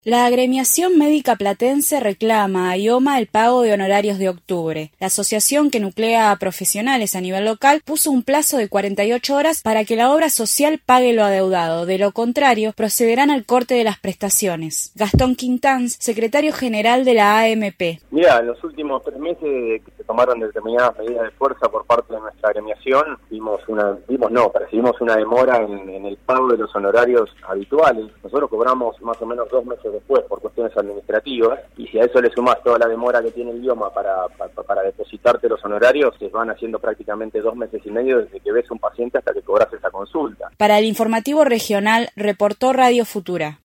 La agremiación médica platense reclama a IOMA el pago de honorarios de octubre. La asociación, que nuclea a profesionales a nivel local, puso un plazo de 48 horas para que la obra social pague lo adeudado. De lo contrario, procederán al corte de las prestaciones. Gastón Quintanz, secretario general de la AMP. Mira, en los últimos 3 meses de que se tomaron determinadas medidas de fuerza por parte de nuestra agremiación, percibimos una demora en el pago de los honorarios habituales. Nosotros cobramos más o menos 2 meses después por cuestiones administrativas, y si a eso le sumás toda la demora que tiene el IOMA para depositarte los honorarios, se van haciendo prácticamente 2 meses y medio desde que ves un paciente hasta que cobras esa consulta. Para el informativo regional, reportó Radio Futura.